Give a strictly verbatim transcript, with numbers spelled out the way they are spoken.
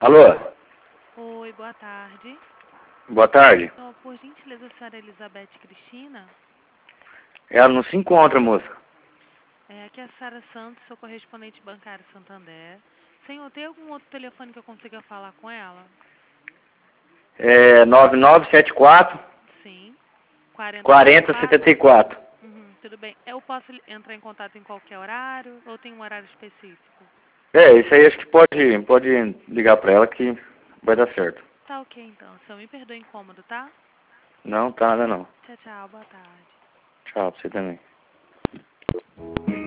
Alô? Oi, boa tarde. Boa tarde. Oh, por gentileza, a senhora Elizabeth Cristina? Ela não se encontra, moça. É, aqui é a Sara Santos, sou correspondente bancário Santander. Senhor, tem algum outro telefone que eu consiga falar com ela? É nove nove sete quatro, Sim. quarenta quarenta setenta e quatro. Uhum, tudo bem. Eu posso entrar em contato em qualquer horário ou tem um horário específico? É, isso aí acho que pode, pode ligar pra ela que vai dar certo. Tá ok, então. Senhor, me perdoe o incômodo, tá? Não, tá nada não. Tchau, tchau. Boa tarde. Tchau pra você também.